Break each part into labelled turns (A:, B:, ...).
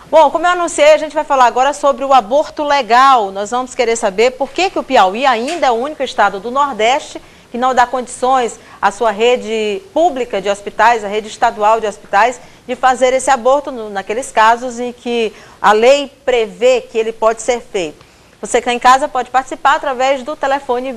A: Bom, como eu anunciei, a gente vai falar agora sobre o aborto legal. Nós vamos querer saber por que o Piauí ainda é o único estado do Nordeste que não dá condições à sua rede pública de hospitais, a rede estadual de hospitais, de fazer esse aborto naqueles casos em que a lei prevê que ele pode ser feito. Você que está em casa pode participar através do telefone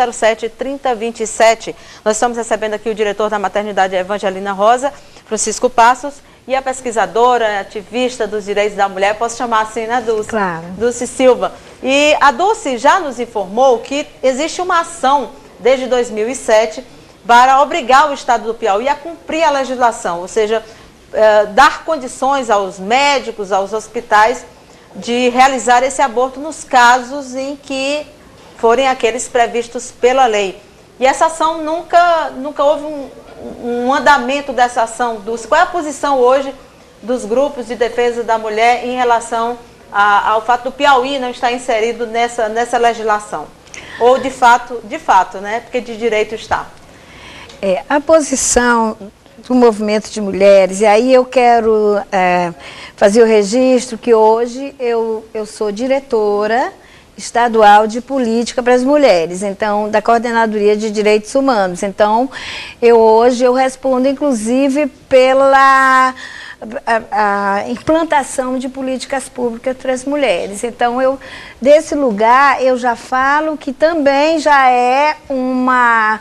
A: 2107-3027. Nós estamos recebendo aqui o diretor da maternidade Evangelina Rosa, Francisco Passos, e a pesquisadora, ativista dos direitos da mulher, posso chamar assim, né, Dulce?
B: Claro.
A: Dulce Silva. E a Dulce já nos informou que existe uma ação desde 2007 para obrigar o estado do Piauí a cumprir a legislação, ou seja, dar condições aos médicos, aos hospitais, de realizar esse aborto nos casos em que forem aqueles previstos pela lei. E essa ação nunca houve um andamento dessa ação. Dulce, qual é a posição hoje dos grupos de defesa da mulher em relação ao fato do Piauí não estar inserido nessa legislação? Ou de fato, né? Porque de direito está.
B: A posição do movimento de mulheres, e aí eu quero fazer o registro que hoje eu sou diretora estadual de política para as mulheres, então, da Coordenadoria de Direitos Humanos. Então, hoje eu respondo, inclusive, pela a implantação de políticas públicas para as mulheres. Então, desse lugar, eu já falo que também já é uma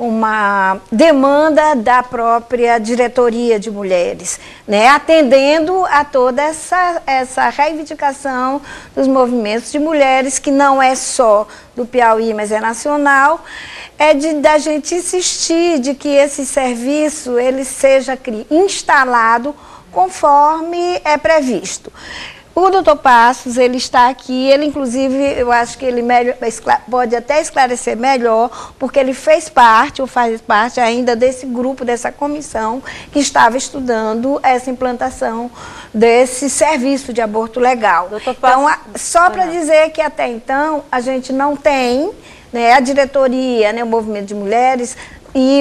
B: demanda da própria diretoria de mulheres, né? Atendendo a toda essa reivindicação dos movimentos de mulheres, que não é só do Piauí, mas é nacional, da gente insistir de que esse serviço ele seja instalado conforme é previsto. O doutor Passos, ele está aqui, ele inclusive, eu acho que ele pode até esclarecer melhor, porque ele fez parte, ou faz parte ainda desse grupo, dessa comissão, que estava estudando essa implantação desse serviço de aborto legal. Doutor Passos, então, só para dizer que até então, a gente não tem, né, a diretoria, né, o movimento de mulheres, e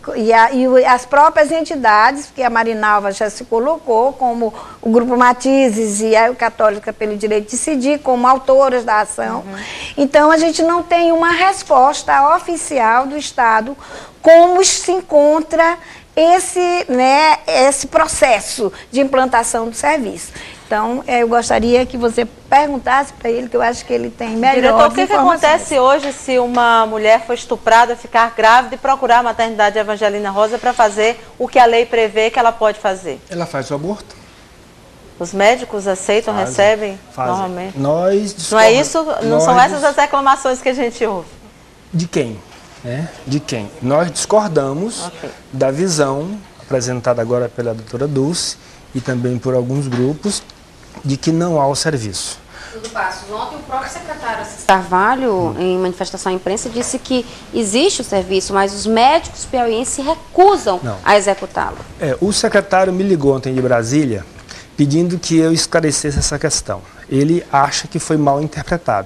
B: as próprias entidades, que a Marinalva já se colocou, como o Grupo Matizes e a Católica pelo Direito de Decidir, como autoras da ação. Uhum. Então, a gente não tem uma resposta oficial do Estado como se encontra esse processo de implantação do serviço. Então, eu gostaria que você perguntasse para ele, que eu acho que ele tem melhor
A: Diretor, o que acontece hoje se uma mulher for estuprada, ficar grávida e procurar a maternidade Evangelina Rosa para fazer o que a lei prevê que ela pode fazer?
C: Ela faz o aborto.
A: Os médicos aceitam, recebem normalmente?
C: Nós
A: não é isso? Não são essas as reclamações que a gente ouve?
C: De quem? De quem? Nós discordamos da visão apresentada agora pela doutora Dulce e também por alguns grupos, de que não há o serviço.
D: Tudo Passos. Ontem o próprio secretário Assis Carvalho, em manifestação à imprensa, disse que existe o serviço, mas os médicos piauienses se recusam a executá-lo.
C: O secretário me ligou ontem de Brasília, pedindo que eu esclarecesse essa questão. Ele acha que foi mal interpretado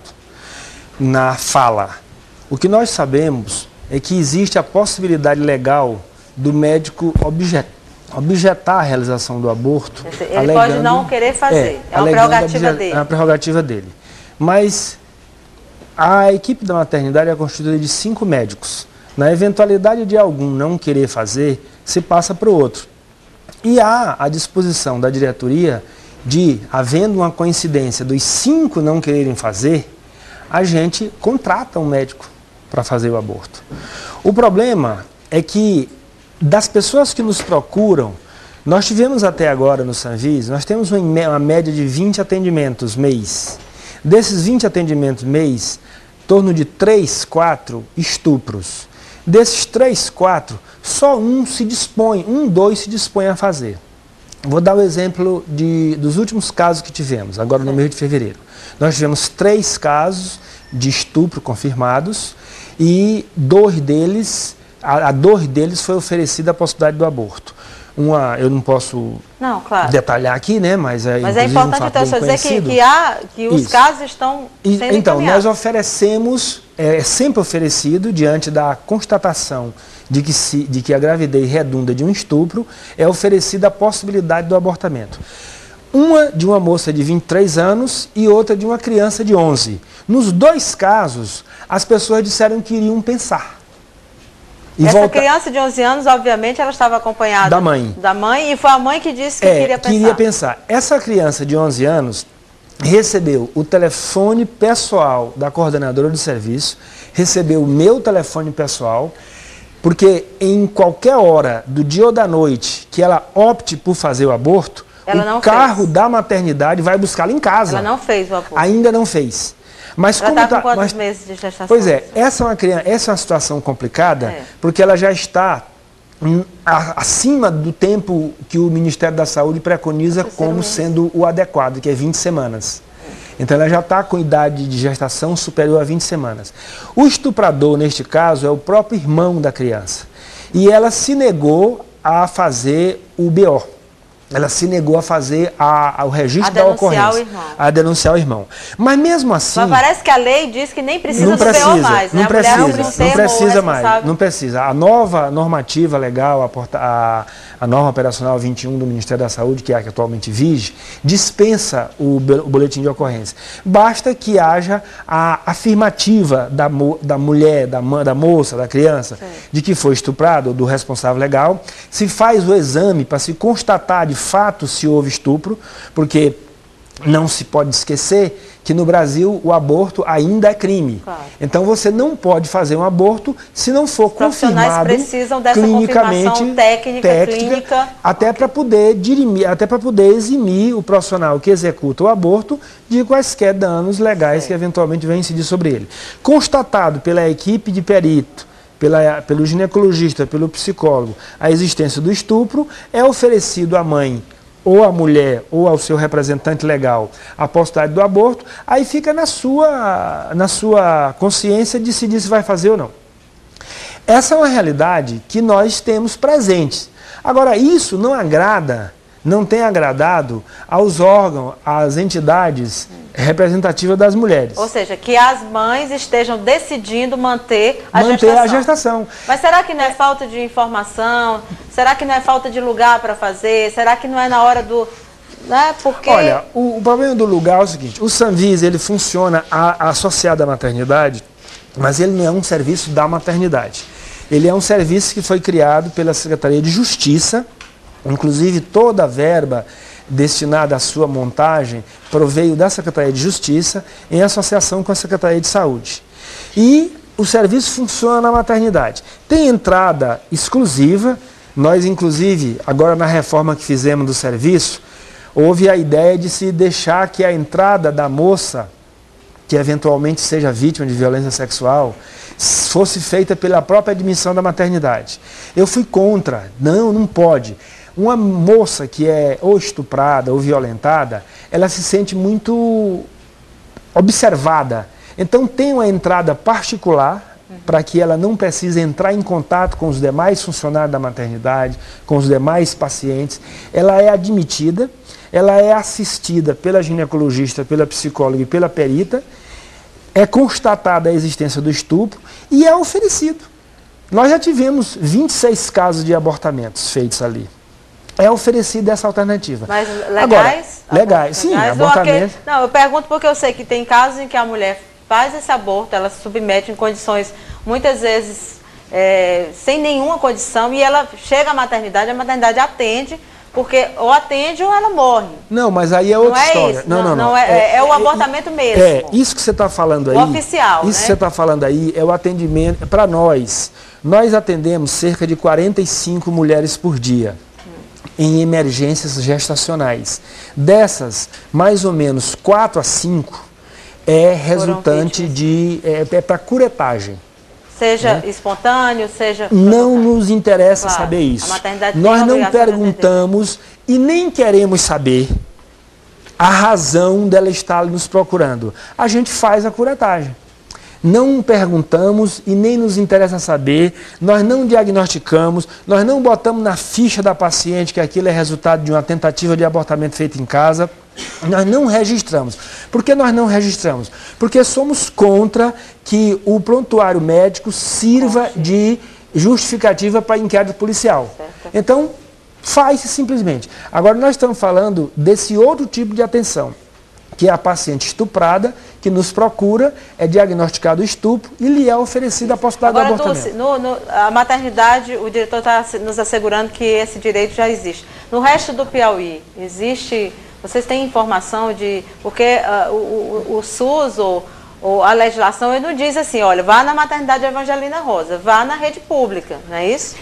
C: na fala. O que nós sabemos é que existe a possibilidade legal do médico objetar a realização do aborto.
A: Ele pode não querer fazer, é uma prerrogativa dele.
C: É uma prerrogativa dele. Mas a equipe da maternidade é constituída de 5 médicos. Na eventualidade de algum não querer fazer, se passa para o outro. E há a disposição da diretoria de, havendo uma coincidência dos 5 não quererem fazer, a gente contrata um médico para fazer o aborto. O problema é que das pessoas que nos procuram, nós tivemos até agora no Sanvis, nós temos uma média de 20 atendimentos mês. Desses 20 atendimentos mês, em torno de 3, 4 estupros. Desses 3, 4, só 2 se dispõe a fazer. Vou dar o exemplo dos últimos casos que tivemos, agora no mês de fevereiro. Nós tivemos 3 casos de estupro confirmados e 2 deles... A 2 deles foi oferecida a possibilidade do aborto. Eu não posso detalhar aqui, né? Mas é
A: importante até só dizer que os casos estão sendo
C: então,
A: encaminhados.
C: nós oferecemos, é sempre oferecido, diante da constatação de que a gravidez redunda de um estupro, é oferecida a possibilidade do abortamento. Uma de uma moça de 23 anos e outra de uma criança de 11. Nos dois casos, as pessoas disseram que iriam pensar.
A: Essa criança de 11 anos, obviamente, ela estava acompanhada
C: da mãe.
A: Da mãe, e foi a mãe que disse que queria pensar.
C: Queria pensar. Essa criança de 11 anos recebeu o telefone pessoal da coordenadora do serviço, recebeu o meu telefone pessoal, porque em qualquer hora do dia ou da noite que ela opte por fazer o aborto, o carro da maternidade vai buscá-la em casa.
A: Ela não fez o aborto.
C: Ainda não fez. Mas
A: ela está com quantos meses de gestação?
C: Pois é, essa é uma situação complicada, porque ela já está acima do tempo que o Ministério da Saúde preconiza como sendo o adequado, que é 20 semanas. Então ela já está com idade de gestação superior a 20 semanas. O estuprador, neste caso, é o próprio irmão da criança. E ela se negou a fazer o BO. Ela se negou a fazer o registro da ocorrência. A denunciar o irmão. Mas mesmo assim...
A: Mas parece que a lei diz que nem precisa do BO mais, né?
C: Não precisa. A nova normativa legal, a norma operacional 21 do Ministério da Saúde, que é a que atualmente vige, dispensa o boletim de ocorrência. Basta que haja a afirmativa da mulher, da moça, da criança, de que foi estuprado, ou do responsável legal. Se faz o exame para se constatar de fato se houve estupro, porque não se pode esquecer que no Brasil o aborto ainda é crime. Claro. Então você não pode fazer um aborto se não for confirmado
A: precisam dessa clinicamente, técnica,
C: até para poder eximir o profissional que executa o aborto de quaisquer danos legais que eventualmente venham incidir sobre ele. Constatado pela equipe de perito, pelo ginecologista, pelo psicólogo, a existência do estupro, é oferecido à mãe, ou à mulher, ou ao seu representante legal, a possibilidade do aborto, aí fica na sua consciência decidir se vai fazer ou não. Essa é uma realidade que nós temos presentes. Agora, isso não tem agradado aos órgãos, às entidades representativas das mulheres.
A: Ou seja, que as mães estejam decidindo manter a gestação. Mas será que não é falta de informação? Será que não é falta de lugar para fazer? Será que não é na hora do... Né? Porque...
C: Olha, o problema do lugar é o seguinte, o Sanvis, ele funciona associado à maternidade, mas ele não é um serviço da maternidade. Ele é um serviço que foi criado pela Secretaria de Justiça. Inclusive, toda a verba destinada à sua montagem proveio da Secretaria de Justiça em associação com a Secretaria de Saúde. E o serviço funciona na maternidade. Tem entrada exclusiva. Nós, inclusive, agora na reforma que fizemos do serviço, houve a ideia de se deixar que a entrada da moça, que eventualmente seja vítima de violência sexual, fosse feita pela própria admissão da maternidade. Eu fui contra. Não pode. Uma moça que é ou estuprada ou violentada, ela se sente muito observada. Então tem uma entrada particular para que ela não precise entrar em contato com os demais funcionários da maternidade, com os demais pacientes. Ela é admitida, ela é assistida pela ginecologista, pela psicóloga e pela perita, é constatada a existência do estupro e é oferecido. Nós já tivemos 26 casos de abortamentos feitos ali. É oferecida essa alternativa.
A: Mas legais?
C: Agora, legais, sim, abortamento.
A: Não, eu pergunto porque eu sei que tem casos em que a mulher faz esse aborto, ela se submete em condições, muitas vezes, sem nenhuma condição, e ela chega à maternidade, a maternidade atende, porque ou atende ou ela morre.
C: Não, mas aí é outra história.
A: Isso, não. É o abortamento mesmo.
C: Isso que você está falando aí.
A: O oficial,
C: isso que você está falando aí é o atendimento para nós. Nós atendemos cerca de 45 mulheres por dia em emergências gestacionais. Dessas, mais ou menos 4 a 5 é resultante de... é para curetagem.
A: Seja espontâneo, seja...
C: Não nos interessa saber isso. Nós não perguntamos e nem queremos saber a razão dela estar nos procurando. A gente faz a curetagem. Não perguntamos e nem nos interessa saber, nós não diagnosticamos, nós não botamos na ficha da paciente que aquilo é resultado de uma tentativa de abortamento feito em casa, nós não registramos. Por que nós não registramos? Porque somos contra que o prontuário médico sirva de justificativa para inquérito policial. Então, Faz-se simplesmente. Agora, nós estamos falando desse outro tipo de atenção, que é a paciente estuprada, que nos procura, é diagnosticado o estupro e lhe é oferecida a possibilidade de abortamento.
A: Dulce, a maternidade, o diretor está nos assegurando que esse direito já existe. No resto do Piauí, existe... Vocês têm informação de... Porque o SUS ou a legislação, ele não diz assim, olha, vá na maternidade Evangelina Rosa, vá na rede pública, não é isso?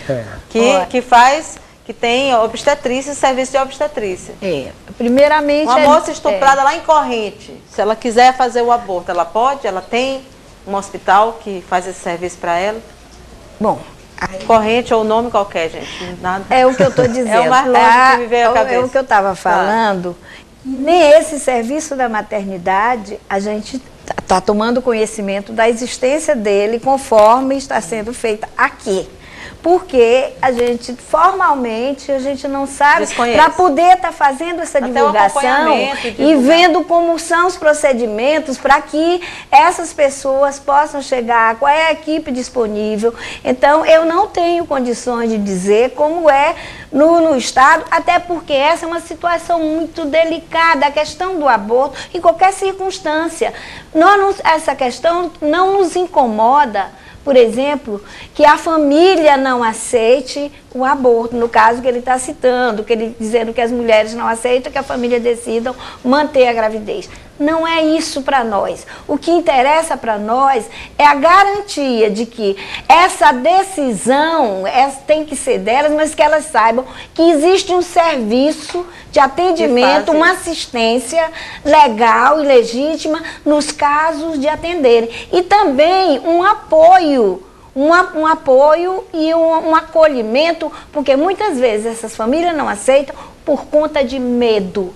A: Que tem obstetrícia, serviço de obstetrícia.
B: Primeiramente...
A: Uma moça estuprada lá em Corrente, se ela quiser fazer o aborto, ela pode? Ela tem um hospital que faz esse serviço para ela?
B: Bom...
A: Corrente ou nome qualquer, gente. Nada.
B: É o que eu estou dizendo.
A: É o mais longe que me veio à cabeça.
B: É o que eu estava falando. Nem esse serviço da maternidade, a gente está tomando conhecimento da existência dele conforme está sendo feita aqui. Porque a gente, formalmente, a gente não sabe, para poder estar fazendo essa divulgação e vendo como são os procedimentos para que essas pessoas possam chegar, qual é a equipe disponível. Então, eu não tenho condições de dizer como é no Estado, até porque essa é uma situação muito delicada, a questão do aborto, em qualquer circunstância. Essa questão não nos incomoda. Por exemplo, que a família não aceite o aborto, no caso que ele está citando, que ele dizendo que as mulheres não aceitam, que a família decidam manter a gravidez. Não é isso para nós. O que interessa para nós é a garantia de que essa decisão tem que ser delas, mas que elas saibam que existe um serviço de atendimento, uma assistência legal e legítima nos casos de atenderem. E também um apoio. Um apoio e um acolhimento, porque muitas vezes essas famílias não aceitam por conta de medo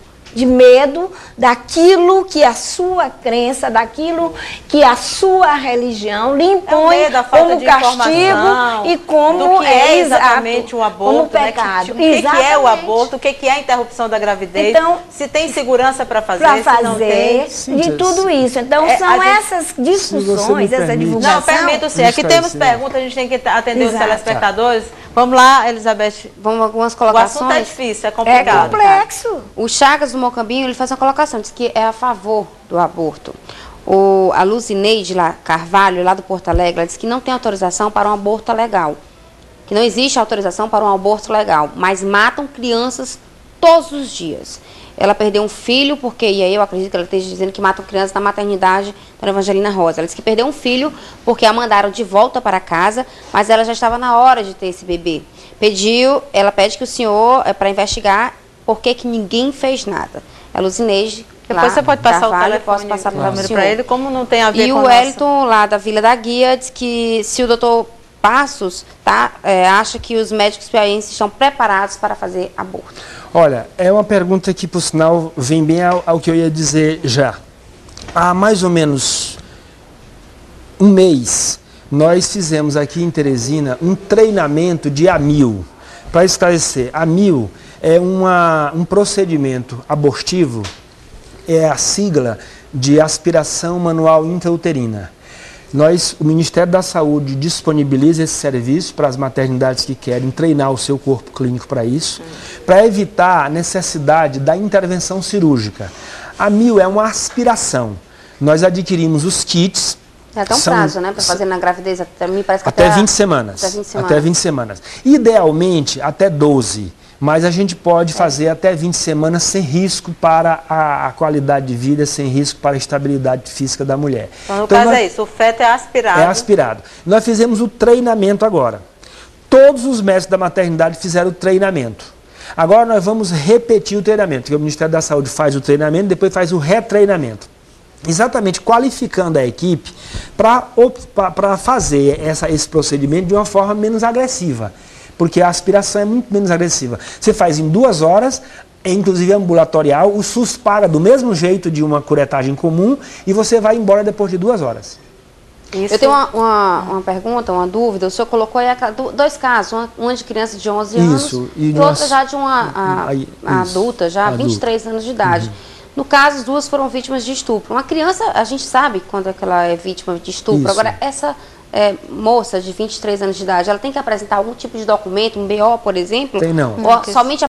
B: daquilo que a sua crença, daquilo que a sua religião lhe impõe como castigo e como
A: é exatamente o aborto,
B: como pecado.
A: O que é o aborto, o que é a interrupção da gravidez, então, se tem segurança para fazer, se não tem.
B: De tudo isso. Então, são essas discussões, essa divulgação.
A: Não, permito-se. Aqui temos perguntas, a gente tem que atender os telespectadores. Vamos lá, Elizabeth.
D: Vamos algumas colocações.
A: O assunto é difícil, é complicado.
B: É complexo.
D: Tá? O Chagas do Mocambinho, ele faz uma colocação, diz que é a favor do aborto. A Luzineide Carvalho, lá do Porto Alegre, ela diz que não tem autorização para um aborto legal. Que não existe autorização para um aborto legal, mas matam crianças todos os dias. Ela perdeu um filho, porque, e aí eu acredito que ela esteja dizendo que matam crianças na maternidade da Evangelina Rosa. Ela disse que perdeu um filho porque a mandaram de volta para casa, mas ela já estava na hora de ter esse bebê. Ela pede que o senhor, para investigar, por que ninguém fez nada. A Luzineide,
A: depois você pode passar
D: Carvalho,
A: o telefone,
D: posso passar
A: para ele, como não tem a ver com
D: o Wellington, lá da Vila da Guia, diz que se o doutor Passos acha que os médicos piauienses estão preparados para fazer aborto.
C: Olha, é uma pergunta que, por sinal, vem bem ao que eu ia dizer já. Há mais ou menos um mês, nós fizemos aqui em Teresina um treinamento de AMIL. Para esclarecer, AMIL é um procedimento abortivo, é a sigla de aspiração manual intrauterina. O Ministério da Saúde disponibiliza esse serviço para as maternidades que querem treinar o seu corpo clínico para isso, para evitar a necessidade da intervenção cirúrgica. A AMIL é uma aspiração. Nós adquirimos os kits.
D: Até um prazo, né? Para fazer na gravidez, me parece que
C: até 20 semanas. Até 20 semanas. Idealmente, até 12. Mas a gente pode fazer até 20 semanas sem risco para a qualidade de vida, sem risco para a estabilidade física da mulher.
A: Então, no caso é isso, o feto é aspirado.
C: É aspirado. Nós fizemos o treinamento agora. Todos os médicos da maternidade fizeram o treinamento. Agora nós vamos repetir o treinamento, porque o Ministério da Saúde faz o treinamento, depois faz o retreinamento. Exatamente qualificando a equipe para fazer esse procedimento de uma forma menos agressiva. Porque a aspiração é muito menos agressiva. Você faz em 2 horas, inclusive ambulatorial, o SUS paga do mesmo jeito de uma curetagem comum e você vai embora depois de 2 horas.
D: Isso. Eu tenho uma pergunta, uma dúvida. O senhor colocou aí 2 casos, uma de criança de 11 anos e outra já de uma adulta, já 23 anos de idade. No caso, as 2 foram vítimas de estupro. Uma criança, a gente sabe quando é que ela é vítima de estupro. Isso. Agora, moça de 23 anos de idade, ela tem que apresentar algum tipo de documento, um BO, por exemplo?
C: Tem não.
D: Ou somente